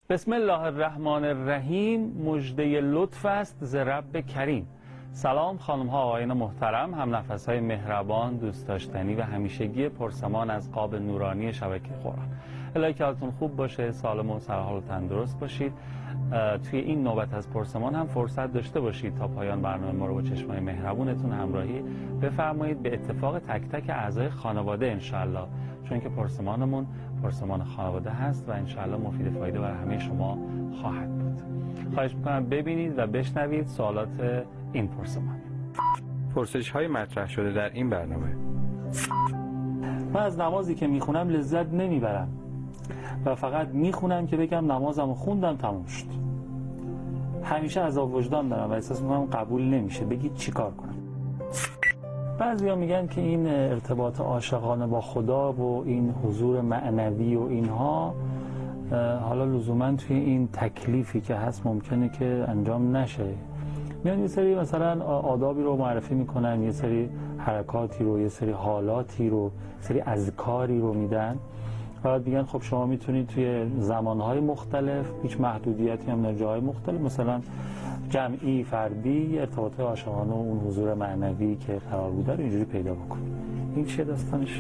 بسم الله الرحمن الرحیم. مژده لطف است ز رب کریم. سلام خانم ها آقایان محترم، هم نفس های مهربان، دوست داشتنی و همیشگی پرسمان از قاب نورانی شبکه قرآن. الهی که حالتون خوب باشه، سالم و سرحال و تندرست باشید. توی این نوبت از پرسمان هم فرصت داشته باشید تا پایان برنامه ما رو با چشمای مهربونتون همراهی بفرمایید، به اتفاق تک تک اعضای خانواده انشالله، چون که پرسمانمون پرسمان خانواده هست و انشالله مفید فایده برای همه شما خواهد بود. خواهش میکنم ببینید و بشنوید سوالات این پرسمان. پرسش های مطرح شده در این برنامه: من از نمازی که میخونم لذت نمیبرم و فقط میخونم که بگم نمازمو خوندم تموم شد. همیشه عذاب وجدان دارم و احساس میکنم قبول نمیشه. بگید چی کار کنم؟ بعضیا میگن که این ارتباط عاشقانه با خدا و این حضور معنوی و اینها حالا لزوما توی این تکلیفی که هست ممکنه که انجام نشه. میان یه سری مثلا آدابی رو معرفی میکنن، یه سری حرکاتی رو، یه سری حالاتی رو، سری اذکاری رو میدن و بعد میگن خب شما میتونید توی زمانهای مختلف، هیچ محدودیتی هم در جاهای مختلف، مثلا جمعی، فردی، ارتباط عاشقانه و اون حضور معنوی که قرار بوده رو اینجوری پیدا بکنید. این چیه داستانش؟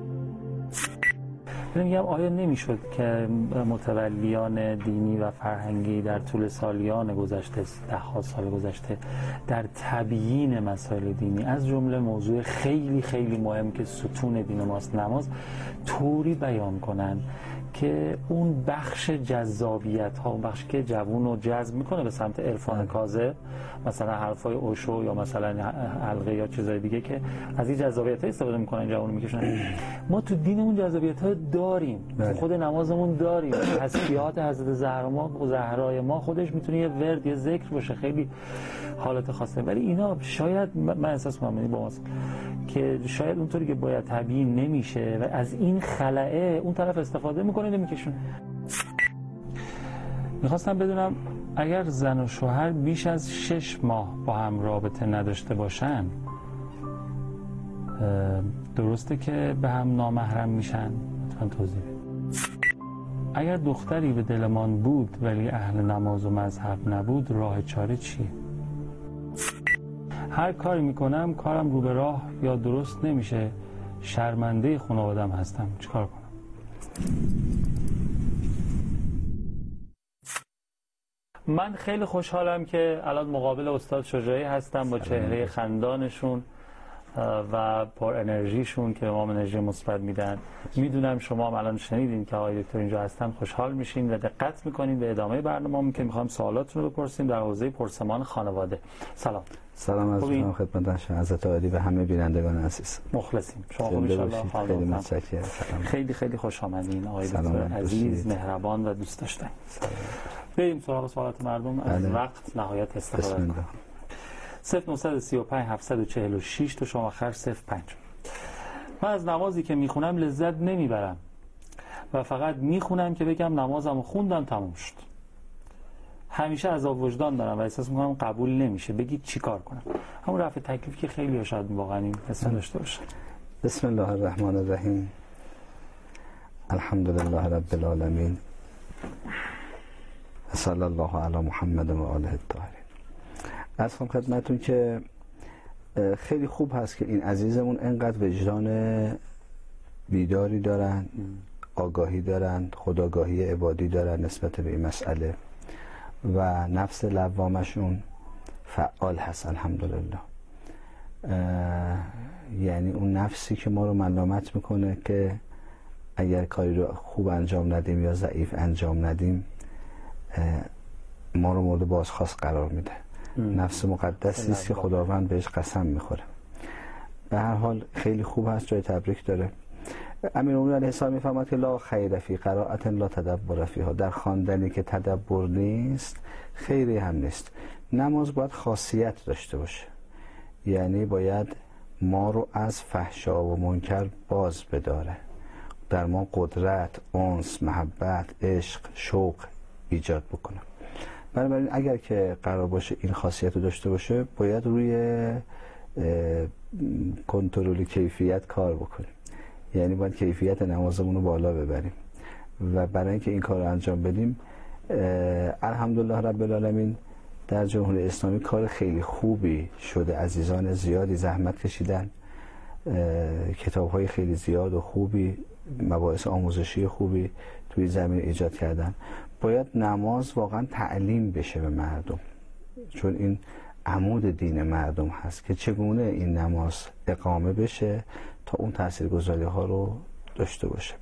میگم آیا نمیشد که متولیان دینی و فرهنگی در طول سالیان گذشته، ده‌ها سال گذشته، در تبیین مسائل دینی از جمله موضوع خیلی خیلی مهم که ستون دین ماست، نماز، طوری بیان کنن که اون بخش جذابیت ها، اون بخشی که جوون رو جذب میکنه به سمت عرفان کاذب، مثلا حرفای اوشو یا مثلا حلقه یا چیزای دیگه که از این جذابیت ها استفاده میکنن، جوون رو میکشن. ما تو دینمون جذابیت ها داریم، تو خود نمازمون داریم. تسبیحات حضرت زهرای ما خودش میتونه یه ورد، یه ذکر باشه، خیلی حالت خاصه. ولی اینا شاید من احساس میکنم با ماست که شاید اونطوری که باید تبیین نمیشه و از این خلأه اون طرف استفاده میکنه نمیکشونه. میخواستم بدونم اگر زن و شوهر بیش از 6 ماه با هم رابطه نداشته باشن، درسته که به هم نامحرم میشن؟ لطفاً توضیح بدید. اگر دختری به دلمان بود ولی اهل نماز و مذهب نبود، راه چاره چیه؟ هر کاری میکنم کارم رو به راه یا درست نمیشه، شرمنده خانواده‌ام هستم، چیکار کنم؟ من خیلی خوشحالم که الان مقابل استاد شجاعی هستم با چهره خندانشون و پر انرژیشون که به ما انرژی مثبت میدن. میدونم شما هم الان شنیدین که آقای دکتر اینجا هستن، خوشحال میشین و دقت میکنین به ادامه برنامه‌مون که میخوام سوالاتتون رو بپرسیم در حوزه پرسمان خانواده. سلام. سلام از شما خدمت حضرت عالی و همه بینندگان عزیز. مخلصیم. شما خوب ان خیلی متشکرم. خیلی خیلی خوش آمدین آقای دکتر عزیز، مهربان و دوست داشتنی. بریم سراغ سوالات مردم. از وقت نهایت استفاده کنیم. 0935 746 تو شما آخر 05. من از نمازی که میخونم لذت نمیبرم و فقط میخونم که بگم نمازمو خوندم تموم شد. همیشه عذاب وجدان دارم و احساس میکنم قبول نمیشه. بگید چی کار کنم؟ همون رفع تکلیف که خیلی شاید واقعا این حس داشته باشن. بسم الله الرحمن الرحیم. الحمدلله رب العالمین. صلی الله علی محمد و آله الطاهرین. از خدمتتون که خیلی خوب هست که این عزیزمون انقدر وجدان بیداری دارن، آگاهی دارن، خودآگاهی عبادی دارن نسبت به این مسئله و نفس لوامشون فعال هست الحمدلله. یعنی اون نفسی که ما رو ملامت میکنه که اگر کاری رو خوب انجام ندیم یا ضعیف انجام ندیم ما رو مورد بازخواست قرار میده. نفس مقدسی است که خداوند بهش قسم میخوره. به هر حال خیلی خوب هست، جای تبریک داره. امیرالمومنین علیه السلام میفرماید که لا خیر فی قراءة لا تدبر فیها، در خواندنی که تدبر نیست خیری هم نیست. نماز باید خاصیت داشته باشه، یعنی باید ما رو از فحشا و منکر باز بداره، در ما قدرت، انس، محبت، عشق، شوق ایجاد بکنه. بنابراین اگر که قرار باشه این خاصیت رو داشته باشه باید روی کنترل کیفیت کار بکنیم، یعنی باید کیفیت نمازمون رو بالا ببریم و برای اینکه این کار رو انجام بدیم الحمدلله رب العالمین در جمهوری اسلامی کار خیلی خوبی شده. عزیزان زیادی زحمت کشیدن، کتاب‌های خیلی زیاد و خوبی، مباحث آموزشی خوبی توی زمین ایجاد کردن. باید نماز واقعا تعلیم بشه به مردم، چون این عمود دین مردم هست که چگونه این نماز اقامه بشه تا اون تاثیرگذاری ها رو داشته باشه.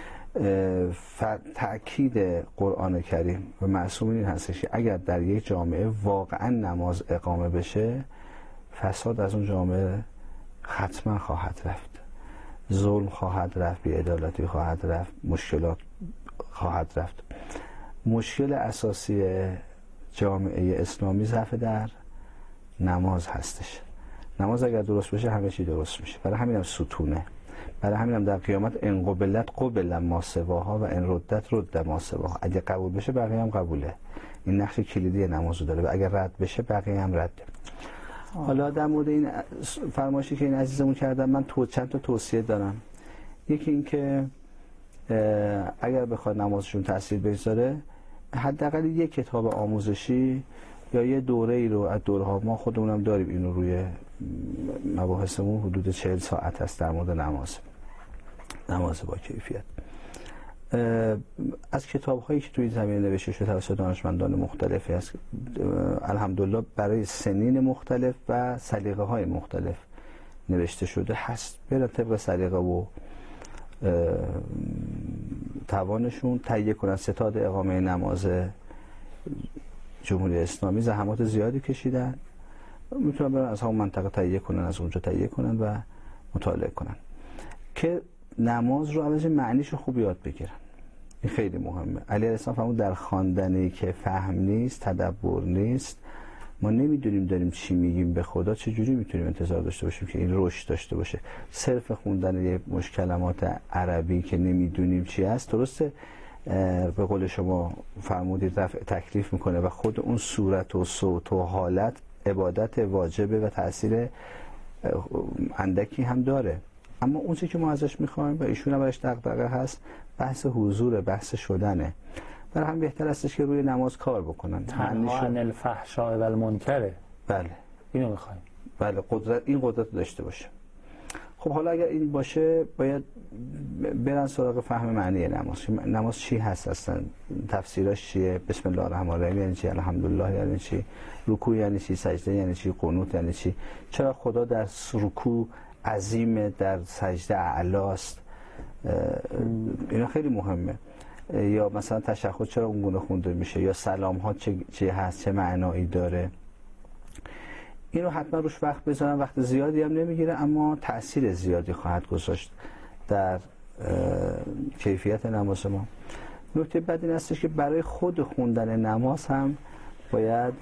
تأکید قرآن کریم و معصومین این هستش که اگر در یک جامعه واقعا نماز اقامه بشه، فساد از اون جامعه حتما خواهد رفت، ظلم خواهد رفت، بی‌عدالتی خواهد رفت، مشکلات خواهد رفت. مشکل اساسی جامعه اسلامی ضعف در نماز هستش. نماز اگر درست بشه همه چی درست میشه. برای همین هم ستونه، برای همین هم در قیامت ان قبلت قبل ما سواها و ان ردت رد ما سواها. اگه قبول بشه بقیه هم قبوله. این نقش کلیدی نمازو داره و اگر رد بشه بقیه هم رده. حالا در مورد این فرمایشی که این عزیزمون کردن، من چند تا توصیه دارم. یکی این که اگر بخواد نمازشون تاثیر بذاره، حداقل یک کتاب آموزشی یا یه دوره ای رو از دوره‌ها، ما خودمونم داریم اینو روی مباحثمون، حدود 40 ساعت هست در مورد نماز با کیفیت، از کتاب‌هایی که توی زمینه نوشته شده توسط دانشمندان مختلفی هست، الحمدلله برای سنین مختلف و سلیقه‌های مختلف نوشته شده هست. برای طبق سلیقه و توانشون تهیه کنن. ستاد اقامه نماز جمهوری اسلامی زحمات زیادی کشیدن، میتونن برن از همون منطقه تهیه کنن، از اونجا تهیه کنن و مطالعه کنن که نماز رو عوض معنیش خوب یاد بگیرن. این خیلی مهمه. علی علیه السلام فرمود در خواندنی که فهم نیست، تدبر نیست، ما نمیدونیم داریم چی میگیم به خدا، چه جوری میتونیم انتظار داشته باشیم که این رشد داشته باشه. صرف خوندن یه مش کلمات عربی که نمیدونیم چی هست، درسته به قول شما فرمودید رفع تکلیف میکنه و خود اون صورت و صوت و حالت عبادت واجبه و تأثیر اندکی هم داره، اما اون چیزی که ما ازش میخوایم و ایشون هم برش دغدغه هست، بحث حضور، بحث شدنه. برای هم بهتر استش که روی نماز کار بکنن. تنها عن الفحشاء و المنکر. بله اینو میخوایم. بله، این قدرت داشته باشه. خب حالا اگر این باشه، باید برن سراغ فهم معنی نماز. نماز چی هست اصلا؟ تفسیراش چیه؟ بسم الله الرحمن الرحیم یعنی چی؟ الحمدلله یعنی چی؟ رکوع یعنی چی؟ سجده یعنی چی؟ قنوت یعنی چی؟ چرا خدا در رکوع عظیمه، در سجده اعلاست؟ اینا خیلی مهمه. یا مثلا تشهد چرا اونگونه خونده میشه؟ یا سلام ها چی هست؟ چه معنایی داره؟ این رو حتما روش وقت بذارن. وقت زیادی هم نمیگیره، اما تأثیر زیادی خواهد گذاشت در کیفیت نماز ما. نکته بعد این هستش که برای خود خوندن نماز هم باید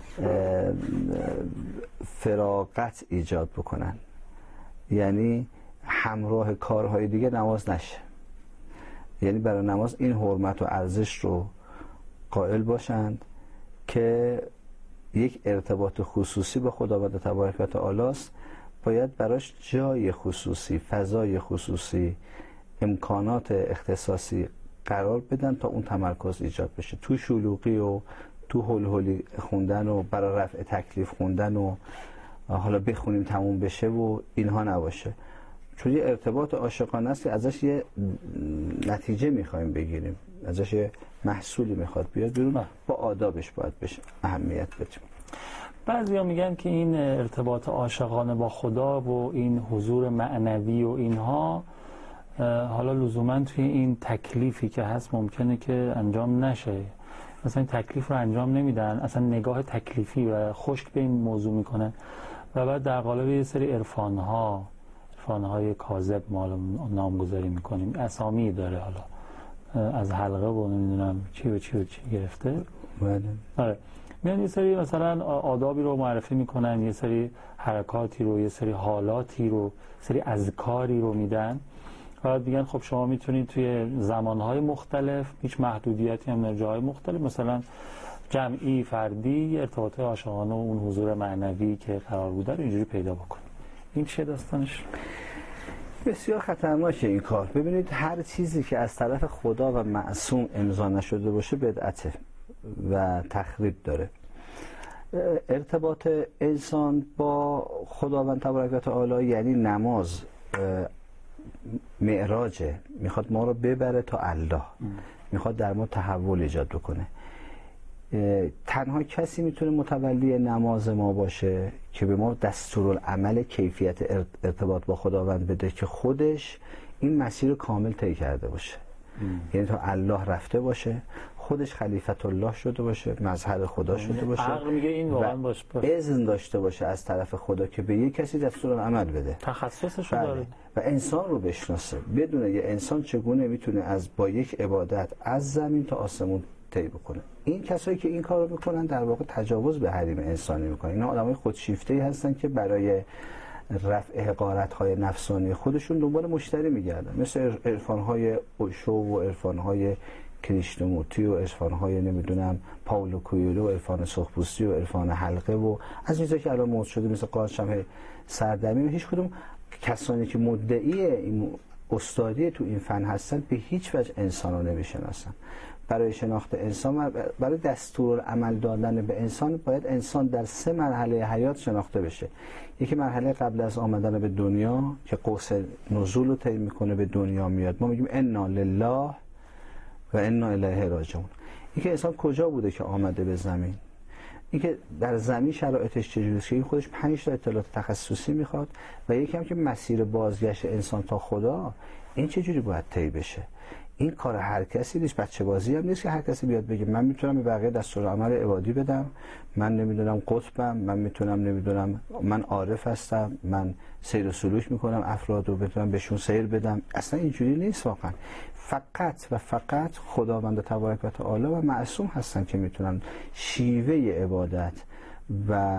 فراغت ایجاد بکنن، یعنی همراه کارهای دیگه نماز نشه. یعنی برای نماز این حرمت و ارزش رو قائل باشند که یک ارتباط خصوصی با خداوند تبارک و تعالی است، باید براش جای خصوصی، فضای خصوصی، امکانات اختصاصی قرار بدن تا اون تمرکز ایجاد بشه. تو شلوغی و تو هلهلی خوندن و برای رفع تکلیف خوندن و حالا بخونیم تموم بشه و اینها نباشه، چون یه ارتباط عاشقانه است که ازش یه نتیجه میخوایم بگیریم، ازش یه محصولی میخواد بیاد بیرون، با آدابش باید بشه اهمیت بدیم. بعضیا میگن که این ارتباط عاشقانه با خدا و این حضور معنوی و اینها حالا لزوما توی این تکلیفی که هست ممکنه که انجام نشه. مثلا این تکلیف رو انجام نمیدن، اصلا نگاه تکلیفی و خشک به این موضوع میکنن و بعد در قالب یه سری عرفانهای کاذب ما نامگذاری میکنیم، اسامی داره، حالا از حلقه و نمیدونم چی و چی و چی گرفته. آره، میان یه سری مثلا آدابی رو معرفی میکنن، یه سری حرکاتی رو، یه سری حالاتی رو، سری اذکاری رو میدن و میگن خب شما میتونید توی زمانهای مختلف، هیچ محدودیتی هم در جاهای مختلف، مثلا جمعی، فردی، ارتباط عاشقانه و اون حضور معنوی که قرار بوده رو اینجوری پیدا بکنید. این چه داستانش؟ بسیار خطرناکه این کار. ببینید هر چیزی که از طرف خدا و معصوم امضا نشده باشه بدعته. و تخریب داره. ارتباط انسان با خداوند تبارک و تعالی یعنی نماز معراجه، میخواد ما رو ببره تا الله، میخواد در ما تحول ایجاد بکنه. تنها کسی میتونه متولی نماز ما باشه که به ما دستورالعمل کیفیت ارتباط با خداوند بده که خودش این مسیر کامل طی کرده باشه. یعنی تا الله رفته باشه، خودش خلیفت الله شده باشه، مظهر خدا شده باشه، عقل میگه این واقعا باشه، اذن داشته باشه از طرف خدا که به یک کسی دستورالعمل بده، تخصصش رو داره و انسان رو بشناسه، بدونه یه انسان چگونه میتونه با یک عبادت از زمین تا آسمون طی بکنه. این کسایی که این کارو میکنن در واقع تجاوز به حریم انسانی میکنن. اینا آدمای خودشیفته‌ای هستن که برای رفع حقارت‌های نفسانی خودشون دنبال مشتری میگردن، مثل عرفان‌های اوشو و عرفان‌های کریشنمورتی و عرفان‌های نمیدونم پائولو کوئلو و عرفان سرخپوستی و عرفان حلقه و از این چیزا که الان موضوع شده مثل قاچم سردمی. هیچ کدوم کسانی که مدعی این استادی تو این فن هستن به هیچ وجه انسان رو نمیشناسن. برای شناخت انسان، برای دستورالعمل دادن به انسان، باید انسان در 3 مرحله حیات شناخته بشه. یکی مرحله قبل از آمدن به دنیا که قوس نزول رو طی میکنه، به دنیا میاد، ما میگیم انا لله و انا الیه راجعون. این که انسان کجا بوده که آمده به زمین، این که در زمین شرایطش چجوریه، که این خودش 5 تا اطلاعات تخصصی میخواد، و یکی هم که مسیر بازگشت انسان تا خدا این چجوری باید طی بشه. این کار هر کسی نیست، بچه بازی هم نیست که هر کسی بیاد بگه من میتونم به بقیه دستورالعمل عبادی بدم، من نمیدونم قطبم، من میتونم نمیدونم من عارف هستم، من سیر و سلوک میکنم افراد رو بتونم بهشون سیر بدم. اصلا اینجوری نیست واقعا. فقط و فقط خداوند تبارک و تعالی و معصوم هستن که میتونن شیوه عبادت و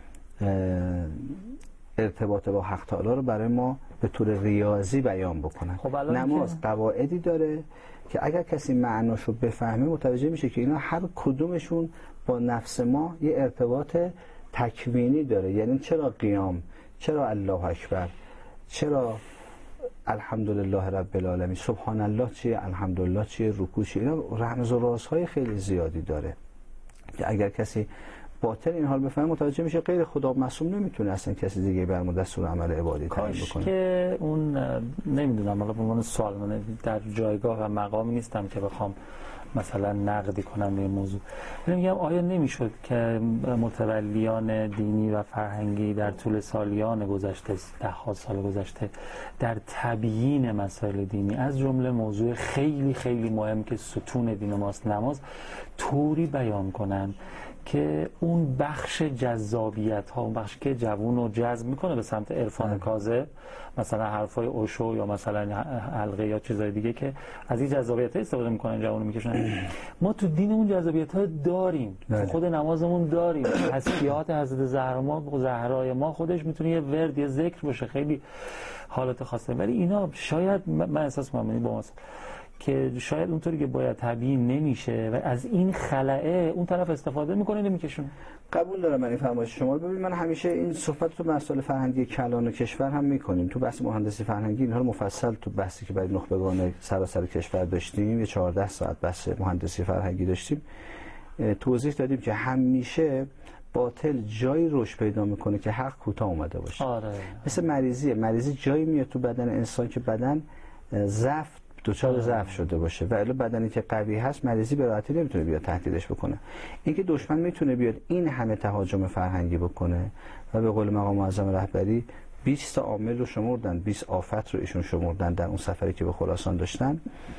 ارتباط با حق تعالی رو برای ما به طور ریاضی بیان بکنن. خب نماز قواعدی داره که اگر کسی معناشو بفهمه متوجه میشه که اینا هر کدومشون با نفس ما یه ارتباط تکوینی داره. یعنی چرا قیام، چرا الله اکبر، چرا الحمدلله رب العالمین، سبحان الله چیه، الحمدلله چیه، رکوع چیه، اینا رمز و رازهای خیلی زیادی داره که اگر کسی باطن این حال بفهمه متوجه میشه غیر خدا معصوم نمیتونه اصلا کسی دیگه بر ما دستور عمل عبادی تعیین بکنه. که اون نمیدونم، حالا به عنوان سوال، من در جایگاه و مقامی نیستم که بخوام مثلا نقدی کنم به موضوع. ولی میگم آیا نمیشد که متولیان دینی و فرهنگی در طول سالیان گذشته، 10 سال گذشته، در تبیین مسائل دینی از جمله موضوع خیلی خیلی مهم که ستون دین ماست، نماز، طوری بیان کنن که اون بخش جذابیت ها، اون بخش که جوون رو جذب میکنه به سمت عرفان کاذب، مثلا حرفای اوشو یا مثلا حلقه یا چیزای دیگه که از این جذابیت ها استفاده میکنن، جوون رو میکشن. ما تو دین اون جذابیت ها داریم، تو خود نمازمون داریم. تسبیحات حضرت زهرای ما خودش میتونه یه ورد، یه ذکر باشه، خیلی حالت خاصه. ولی اینا شاید من احساس میکنم با که شاید اونطوری که باید تبیین نمیشه و از این خلأه اون طرف استفاده میکنه نمیکشونه. قبول دارم من این فرمایش شما. ببین من همیشه این صحبت تو مسائل فرهنگی کلان و کشور هم میکنیم، تو بحث مهندسی فرهنگی اینها رو مفصل تو بحثی که برای نخبگان سراسر کشور داشتیم، یه 14 ساعت بحث مهندسی فرهنگی داشتیم، توضیح دادیم که همیشه باطل جایی رشد پیدا میکنه که حق کوتاه اومده باشه. آره. مثل مریضی جایی میاد تو بدن انسان که بدن ضعف دوچار ضعف شده باشه و الا بدنی که قوی هست مریضی به راحتی نمیتونه بیاد تهدیدش بکنه. اینکه دشمن میتونه بیاد این همه تهاجم فرهنگی بکنه و به قول مقام معظم رهبری 20 تا عامل رو شمردن، 20 آفت رو ایشون شمردن در اون سفری که به خراسان داشتن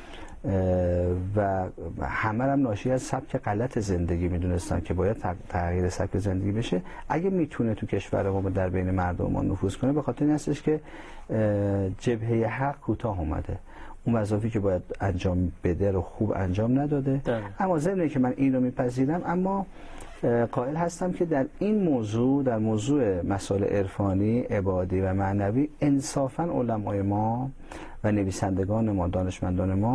و همه هم ناشی از سبک غلط زندگی میدونستن که باید تغییر سبک زندگی بشه. اگه میتونه تو کشور ما در بین مردم ما نفوذ کنه به خاطر این هستش که جبهه حق کوتاه اومده، اون وظایفی که باید انجام بده رو خوب انجام نداده. اما ضمن که من این رو میپذیرم، اما قائل هستم که در این موضوع، در موضوع مسائل عرفانی، عبادی و معنوی، انصافاً علمای ما و نویسندگان ما، دانشمندان ما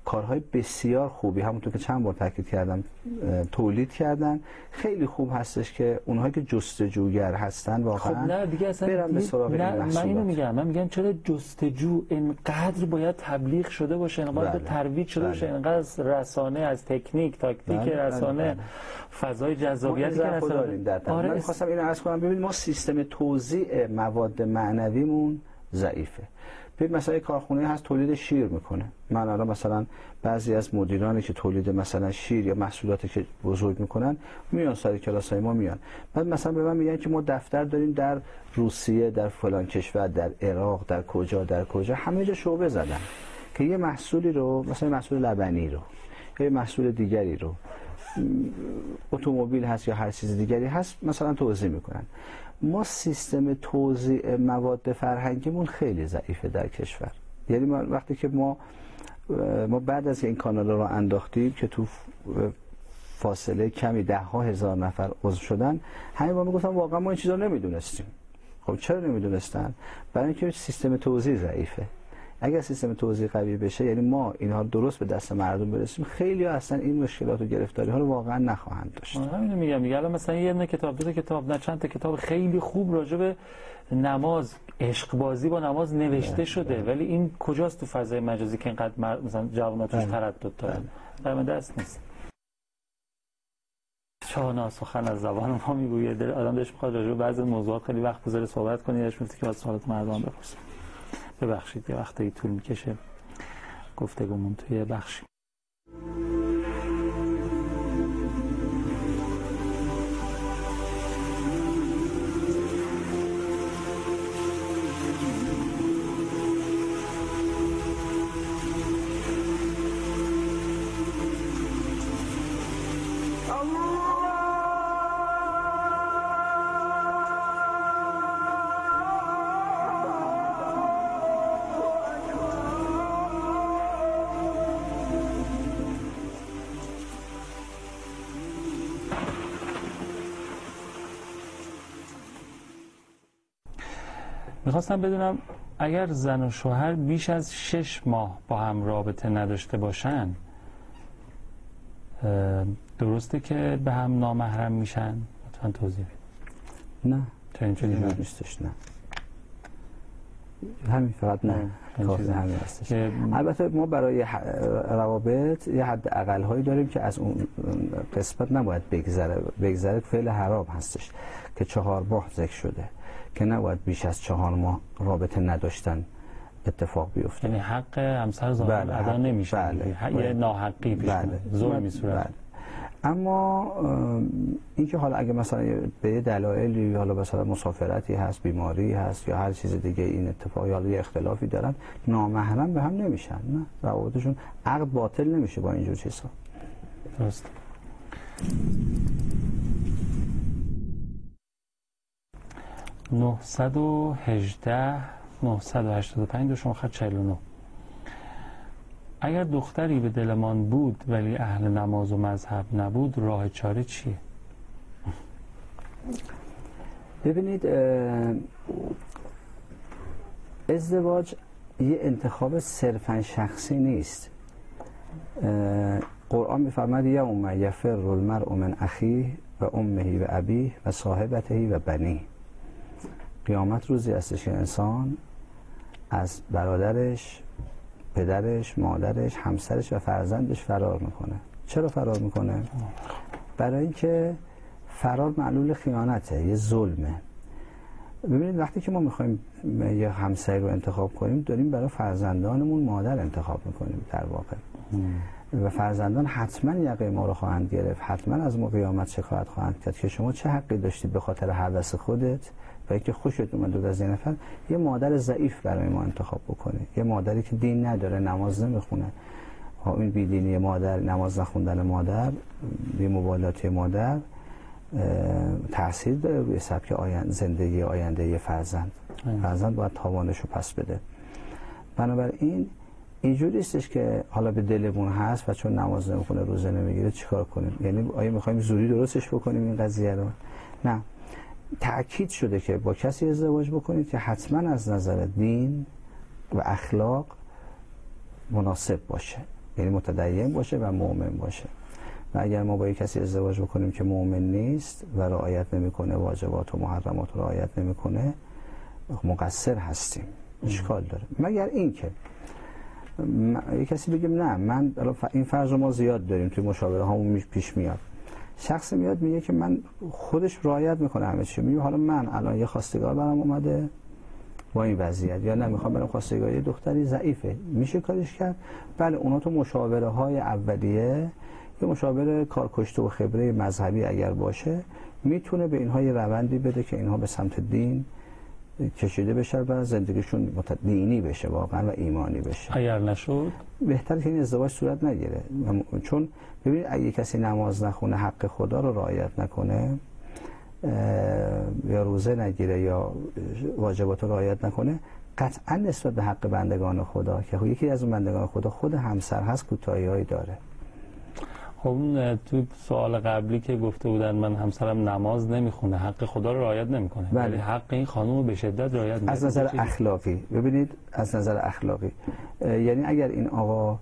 کارهای بسیار خوبی همونطور که چند بار تاکید کردم تولید کردن. خیلی خوب هستش که اونهایی که جستجوگر هستن واقعا خب نه دیگه اصلا برن به سراغ این من محصولات. اینو میگم چرا جستجو اینقدر باید تبلیغ شده باشه، اینقدر ترویج شده باشه، اینقدر از رسانه، از تکنیک تاکتیک رسانه، فضای جذابیتی که رسانه. من می‌خواستم اینو عرض کنم. ببینید ما سیستم توزیع مواد معنویمون ضعیفه. ببین مثلا یک کارخونه هست تولید شیر میکنه. من الان مثلا بعضی از مدیرانی که تولید مثلا شیر یا محصولاتی که بزرگ میکنن میان سر کلاسای ما میان، بعد مثلا به من میگن که ما دفتر داریم در روسیه، در فلان کشور، در عراق، در کجا همه جا شعبه زدن که یه محصولی رو، مثلا محصول لبنی رو یا محصول دیگری رو، اتومبیل هست یا هر چیز دیگری هست، مثلا توزیع میکنن. ما سیستم توزیع مواد فرهنگیمون خیلی ضعیفه در کشور. یعنی وقتی که ما بعد از این کانال رو انداختیم که تو فاصله کمی 10,000 نفر عضو شدن، همین با میگفتن واقعا ما این چیزا نمیدونستیم. خب چرا نمیدونستن؟ برای اینکه سیستم توزیع ضعیفه. اگر سیستم توزیع قوی بشه، یعنی ما اینها درست به دست مردم برسیم، خیلی ها اصلا این مشکلات و گرفتاری ها رو واقعا نخواهند داشت. همین میگم الان مثلا یه دونه کتاب، دو تا کتاب، نه چند تا کتاب خیلی خوب راجع به نماز، عشق بازی با نماز نوشته شده، ولی این کجاست تو فضای مجازی که اینقدر مثلا جوونا توش تردد دارن؟ برام دست نیست. چانا سخن از زبان ما میگوید، آدم دلش میخواد راجع به بعضی موضوعات خیلی وقت بذاره صحبت کنه، دلش میفته که از سوالات مردم بپرسه. ببخشید یه وقتی طول میکشه گفتگومون توی بخشی. میخواستم بدونم اگر زن و شوهر بیش از 6 ماه با هم رابطه نداشته باشن، درسته که به هم نامحرم میشن؟ لطفاً توضیح بدید. نه چرا اینجوری نیستش. نه همین، فقط نه کافی همین هستش. البته ما برای روابط یه حد اقل هایی داریم که از اون قسمت نباید بگذره. فعل حرام هستش که 4 ماه ذکر شده که نباید بیش از 4 ماه رابطه نداشتن اتفاق بیفته. یعنی حق همسر ظاهراً ادا نمیشه. بله. یه ناحقی پیش میاد. ظلمی صورت. اما اینکه حالا اگه مثلا به یه دلایلی، حالا مثلا مسافرتی هست، بیماری هست یا هر چیز دیگه این اتفاق یا یه اختلافی دارن، نامحرم به هم نمیشن. نه، روابطشون عقد باطل نمیشه با اینجور چیزا. درست. (918) 985 شما خط 49. اگر دختری به دلمان بود ولی اهل نماز و مذهب نبود، راه چاره چیه؟ ببینید، ازدواج یه انتخاب صرفا شخصی نیست. قرآن می‌فرماید یوم یفر المرء من اخیه و امه و ابیه و صاحبته و بنیه. قیامت روزی هستش که انسان از برادرش، پدرش، مادرش، همسرش و فرزندش فرار میکنه. چرا فرار میکنه؟ برای اینکه فرار معلول خیانته، یه ظلمه. ببینید وقتی که ما میخوایم یه همسری رو انتخاب کنیم، داریم برای فرزندانمون مادر انتخاب میکنیم در واقع. و فرزندان حتما یقه ما رو خواهند گرفت، حتما از ما قیامت شکایت خواهند کرد که شما چه حقی داشتید به خاطر هوس خودت و اینکه خوشت اومد از این نفر یه مادر ضعیف برای ما انتخاب بکنه، یه مادری که دین نداره، نماز نمیخونه. این بیدینی مادر، نماز نخوندن مادر، بی‌مبالاتی مادر تأثیر داره روی سبک زندگی آینده یه فرزند. فرزند باید تاوانشو پس بده. بنابراین اینجوری استش که حالا به دلمون هست و چون نماز نمیخونه، روزه نمیگیره، چیکار کنیم؟ یعنی آیا میخوایم زوری درستش بکنیم این قضیه رو؟ نه. تأکید شده که با کسی ازدواج بکنید که حتما از نظر دین و اخلاق مناسب باشه. یعنی متدین باشه و مؤمن باشه. و اگر ما با یک کسی ازدواج بکنیم که مؤمن نیست و رعایت نمیکنه، واجبات و محرمات رو رعایت نمیکنه، مقصر هستیم، اشکال داره. مگر اینکه یک کسی بگیم نه، من این فرض رو ما زیاد داریم توی مشاوره هامون پیش میاد، شخص میاد میگه که من خودش رعایت میکنه همه چی، میگه حالا من الان یه خواستگار برام اومده با این وضعیت، یا نمیخوام برم خواستگاری، یه دختری ضعیفه، میشه کارش کرد؟ بله، اونا تو مشاوره های اولیه، یه مشاور کارکشته و خبره مذهبی اگر باشه میتونه به اینها یه روندی بده که اینها به سمت دین کشیده بشه و زندگیشون دینی بشه واقعا و ایمانی بشه. اگر نشد بهتره که این ازدواج صورت نگیره، چون ببینید اگه کسی نماز نخونه، حق خدا رو رعایت نکنه، یا روزه نگیره یا واجبات رو رعایت نکنه، قطعا نسبت به حق بندگان خدا که یکی از اون بندگان خدا خود همسر هست کوتاهی‌هایی داره. خب تو سوال قبلی که گفته بودن من همسرم نماز نمیخونه، حق خدا رو رعایت نمیکنه، ولی حق این خانم رو به شدت رعایت میکنه. از نظر اخلاقی ببینید، از نظر اخلاقی یعنی اگر این آقا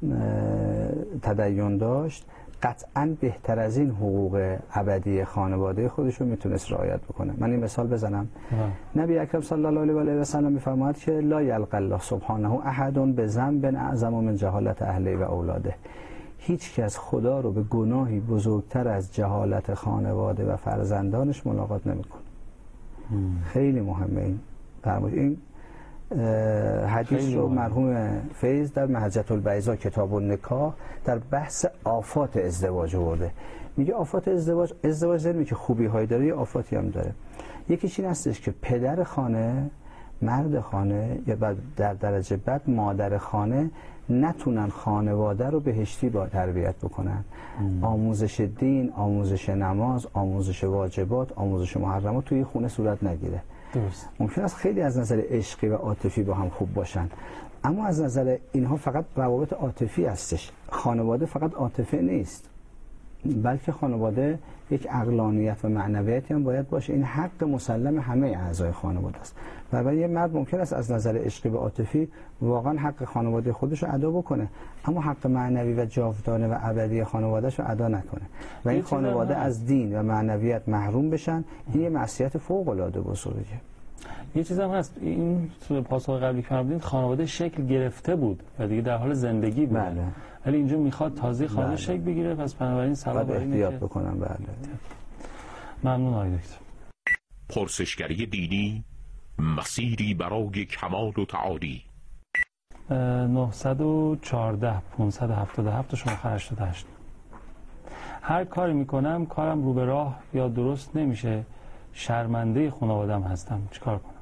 تدین داشت، قطعاً بهتر از این حقوق ابدی خانواده خودش رو میتونست رعایت بکنه. من این مثال بزنم. نبی اکرم صلی الله علیه و آله و سلم میفرماید که لا یلقی الله سبحانه احد بذنب اعظم من جهالت اهله و اولاده. هیچ کس خدا رو به گناهی بزرگتر از جهالت خانواده و فرزندانش ملاقات نمیکنه. خیلی مهمه این حدیث رو مرحوم فیض در محجة البیضاء کتاب النکاح در بحث آفات ازدواج آورده. میگه آفات ازدواج زمینی که خوبی هایی داره، یه آفاتی هم داره. یکیش این هستش که پدر خانه، مرد خانه، یا در درجه بعد مادر خانه نتونن خانواده رو بهشتی با تربیت بکنن. آموزش دین، آموزش نماز، آموزش واجبات، آموزش محرمات توی خونه صورت نگیره. درست. ممکن است خیلی از نظر عشقی و عاطفی با هم خوب باشن، اما از نظر اینها فقط روابط عاطفی هستش. خانواده فقط عاطفه نیست، بلکه خانواده یک عقلانیت و معنویتی هم باید باشه. این حق مسلم همه اعضای خانواده است. و یه مرد ممکن است از نظر عشقی و عاطفی واقعا حق خانواده خودش رو ادا بکنه، اما حق معنوی و جاودانه و ابدی خانواده‌اش رو ادا نکنه و این خانواده از دین و معنویت محروم بشن. این یه معصیت فوق‌العاده بزرگه. یه چیز هم هست، این پاسخ قبلی که فرمودید خانواده شکل گرفته بود و دیگه در حال زندگی بود. بله. ولی اینجا میخواد تازه خانواده شکل بگیره، پس بنابراین باید احتیاط بکنم. بله. ممنون آقای دکتر. پرسشگری دینی، مسیری برای کمال و تعالی. 914 577 شما 88. هر کاری میکنم کارم رو به راه یا درست نمیشه، شرمنده خانوادم هستم، چیکار کنم؟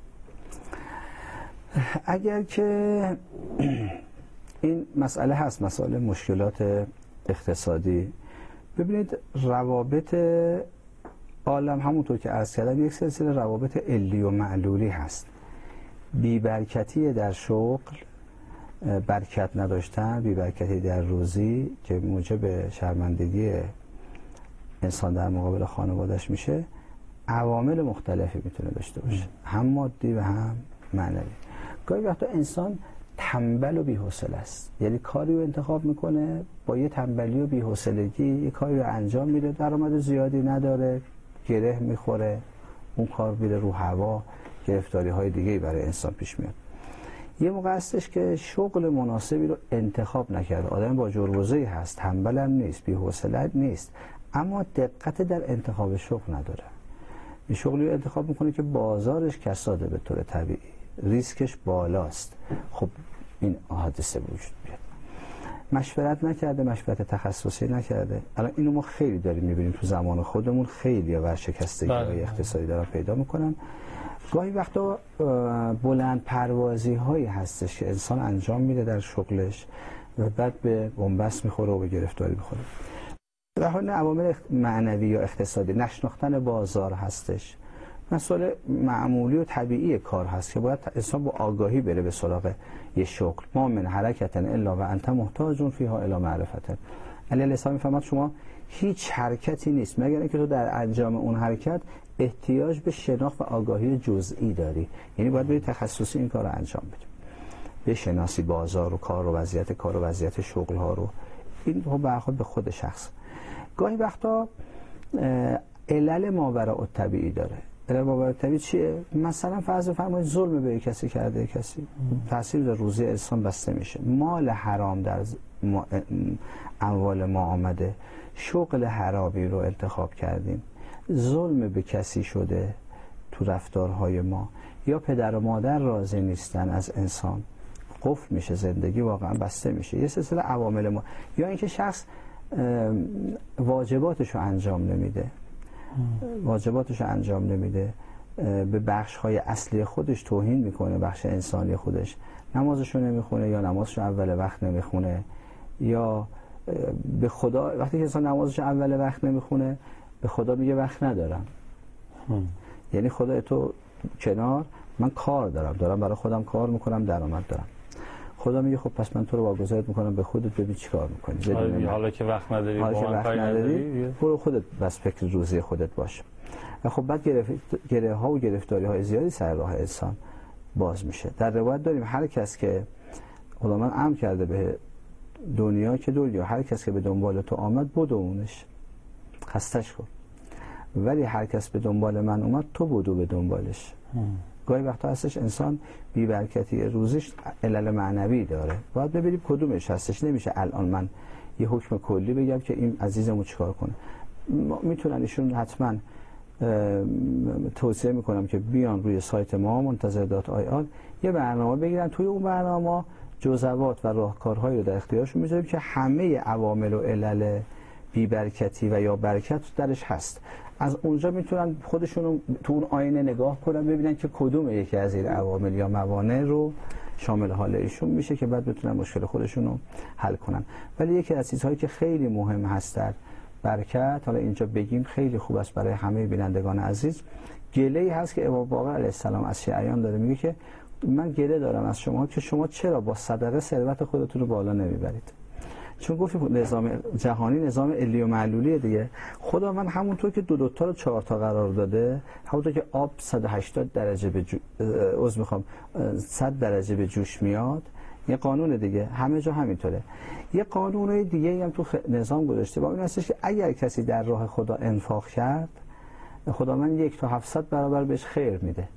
اگر که این مسئله هست، مسئله مشکلات اقتصادی، ببینید روابط عالم همونطور که عرض کردم یک سلسله روابط علی و معلولی هست. بی‌برکتی در شغل، برکت نداشتن، بی‌برکتی در روزی که موجب شرمندگی انسان در مقابل خانواده‌اش میشه، عوامل مختلفی میتونه داشته باشه، هم مادی و هم معنوی. گاهی وقتا انسان تنبل و بی‌حوصله است، یعنی کاری رو انتخاب میکنه با یه تنبلی و بی‌حوصلگی یه کاری رو انجام میده، درآمد زیادی نداره، گره میخوره، اون کار میره رو هوا، گرفتاری های دیگه برای انسان پیش میاد. یه موقع هستش که شغل مناسبی رو انتخاب نکرده، آدم با جربوزه‌ای هست، تنبل هم نیست، بی‌حوصله نیست، اما دقت در انتخاب شغل نداره. یه شغلی رو انتخاب میکنه که بازارش کساده به طور طبیعی، ریسکش بالاست. خب این حادثه وجود میاد. مشورت نکرده، مشورت تخصصی نکرده. الان اینو ما خیلی داریم میبینیم تو زمان خودمون، خیلی ورشکستگی‌های اقتصادی دارن پیدا میکنن. گاهی وقتا بلند پروازی هایی هستش که انسان انجام میده در شغلش و بعد به بنبست میخوره و به گرفتاری میخوره. در حال عوامل معنوی یا اقتصادی، نشناختن بازار هستش. مسئله معمولی و طبیعی کار هست که باید انسان با آگاهی بره به سراغ یه شغل. ما من حرکت الا و انت محتاج فیها الی معرفت. علی علیه السلام میفرماد شما هیچ حرکتی نیست مگر اینکه تو در انجام اون حرکت احتیاج به شناخت و آگاهی جزئی داری، یعنی باید بری تخصصی این کار رو انجام بدی. بشناسی بازار و کار و وضعیت شغل ها رو. این برخورد به خود شخص. گاهی وقتا علل ماوراء الطبیعی داره. علل ماوراء الطبیعی چیه؟ مثلا فرض بفرمایید ظلم به کسی کرده، کسی تاثیر در روزی انسان بسته میشه، مال حرام در اموال ما آمده، شغل حرامی رو انتخاب کردیم، ظلم به کسی شده تو رفتارهای ما، یا پدر و مادر راضی نیستن از انسان، قفل میشه زندگی، واقعا بسته میشه، یه سلسله عوامل ما، یا اینکه شخص واجباتشو انجام نمیده، به بخش‌های اصلی خودش توهین میکنه، بخش انسانی خودش، نمازشو نمیخونه یا نمازشو اول وقت نمیخونه، یا به خدا وقتی که انسان نمازشو اول وقت نمیخونه به خدا میگه وقت ندارم. یعنی خدا تو کنار، من کار دارم برای خودم کار میکنم، درآمد دارم. خدا میگه خب پس من تو رو واگذارت میکنم به خودت، ببین چی کار میکنی. حالا که وقت نداری برو خودت بس فکر روزی خودت باش. و خب بعد گره ها و گرفتاری های زیادی سر راه انسان باز میشه. در روایت داریم هر کس که خداوند امر کرده به دنیا که دنیا، هر کس که به دنبال تو آمد بدونش، خستش کن، ولی هر کس به دنبال من اومد تو بدو به دنبالش. گاهی وقتا هستش انسان بی‌برکتی روزش علل معنوی داره، باید ببینیم کدومش هستش. نمیشه الان من یه حکم کلی بگم که این عزیزمو چیکار کنه. میتونن ایشون حتما توصیه میکنم که بیان روی سایت ما منتظر.ir یه برنامه بگیرن، توی اون برنامه جزوات و راهکارهایی رو در اختیارشون میذاریم که همه عوامل و علل بی‌برکتی و یا برکت درش هست. از اونجا میتونن خودشونو تو اون آینه نگاه کنن، ببینن که کدوم یکی از این عوامل یا موانع رو شامل حال ایشون میشه که بعد بتونن مشکل خودشونو حل کنن. ولی یکی از چیزهایی که خیلی مهم هست در برکت، حالا اینجا بگیم خیلی خوب است برای همه بینندگان عزیز، گله‌ای هست که امام باقر علیه السلام از شیعیان داره، میگه که من گله دارم از شما که شما چرا با صدقه ثروت خودتون رو بالا نمیبرید. چون گفتیم نظام جهانی نظام علی و معلولیه دیگه. خداوند همونطور که دو تا رو 4 تا قرار داده، همونطور که آب 180 درجه به 100 درجه به جوش میاد، یه قانون دیگه همه جا همینطوره. یه قانون دیگه هم تو نظام گذاشته با این هستش که اگر کسی در راه خدا انفاق کرد، خداوند 1 تا 700 برابر بهش خیر میده.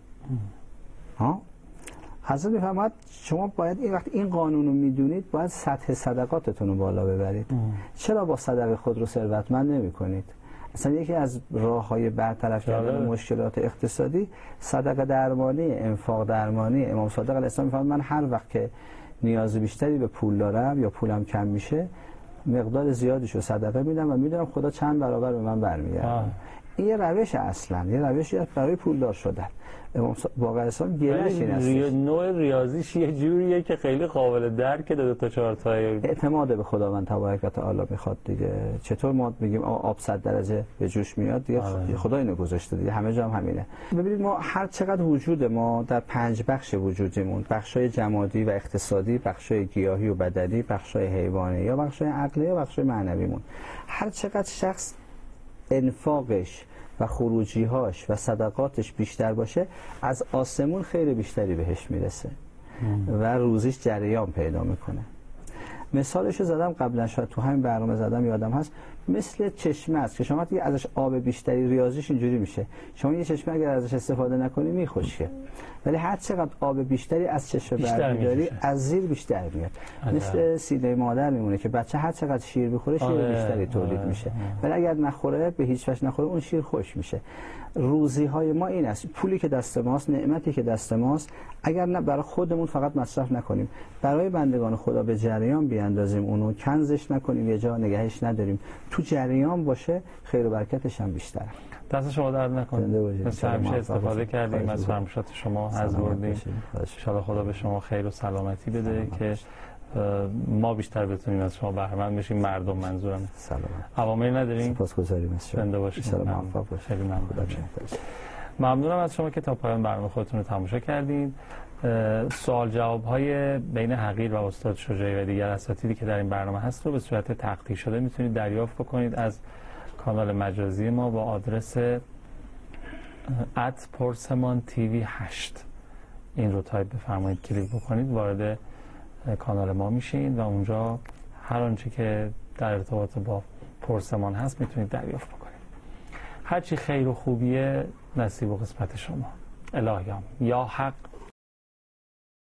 ها؟ حضرت میفرماید شما باید این وقت این قانون رو میدونید، باید سطح صدقاتتون رو بالا ببرید. چرا با صدقه خود رو ثروتمند نمی کنید؟ اصلا یکی از راه‌های برطرف کردن مشکلات اقتصادی صدقه درمانی، انفاق درمانی. امام صادق علیه السلام میفرماید من هر وقت که نیاز بیشتری به پول دارم یا پولم کم میشه، مقدار زیادیش رو صدقه میدم و میدونم خدا چند برابر به من برمیگرده. این یه روش اصلا، یه روشی برای پولدار شدن. امام باقر اسلام گله‌اش این است. نوع ریاضیش یه جوریه که خیلی قابل درکه. 2 تا 4 تا اعتماد به خداوند تبارک و تعالی میخواد دیگه. چطور ما میگیم آب 100 درجه به جوش میاد دیگه، خدا اینو گذاشته دیگه، همه جا هم همینه. ببینید ما هر چقدر وجود ما در 5 بخش وجودمون، بخشای جمادی و اقتصادی، بخشای گیاهی و بدنی، بخشای حیوانی یا بخشای عقلی یا بخشای معنویمون، هر چقدر شخص انفاقش و خروجیهاش و صدقاتش بیشتر باشه، از آسمون خیر بیشتری بهش میرسه و روزیش جریان پیدا میکنه. مثالشو زدم قبلا، شاید تو همین برنامه زدم، یادم هست، مثل چشمه است که شما وقتی ازش آب بیشتری ریاضیش اینجوری میشه، شما یه چشمه اگر ازش استفاده نکنی میخوشه، ولی هر چقدر آب بیشتری از چشمه برمی‌داری از زیر بیشتر میاد. مثل سینه مادر میمونه که بچه هر چقدر شیر بخوره شیر بیشتری تولید میشه، ولی اگر نخوره، به هیچ وجه نخوره، اون شیر خوش میشه. روزی های ما این است، پولی که دست ماست، نعمتی که دست ماست، اگر نه برای خودمون فقط مصرف نکنیم، برای بندگان خدا به جریان بیاندازیم، اونو کنزش نکنیم، یه جا نگهش نداریم، تو جریان باشه، خیر و برکتش هم بیشتره. دست شما درد نکنه. مثل همیشه استفاده کردیم از فرمایشات شما، از بردیم. ان شاءالله خدا به شما خیر و سلامتی بده که ما بیشتر بتونیم از شما بهره مند بشیم. مردم منظورم. سلام. عوامل نداریم. سپاسگزاریم از شما. زنده باشید. موفق باشید. خیلی ممنونم از شما که تا پایان برنامه خودتون رو تماشا کردید. سوال جواب های بین حقیر و استاد شجاعی و دیگر اساتیدی که در این برنامه هست رو به صورت تقطیع شده میتونید دریافت بکنید از کانال مجازی ما با آدرس @پرسمان TV 8. این رو تایپ بفرمایید، کلیک بکنید، وارد کانال ما میشین و اونجا هر آنچه که در ارتباط با پرسمان هست میتونید دریافت بکنید. هرچی خیر و خوبیه نصیب و قسمت شما. الهیام یا حق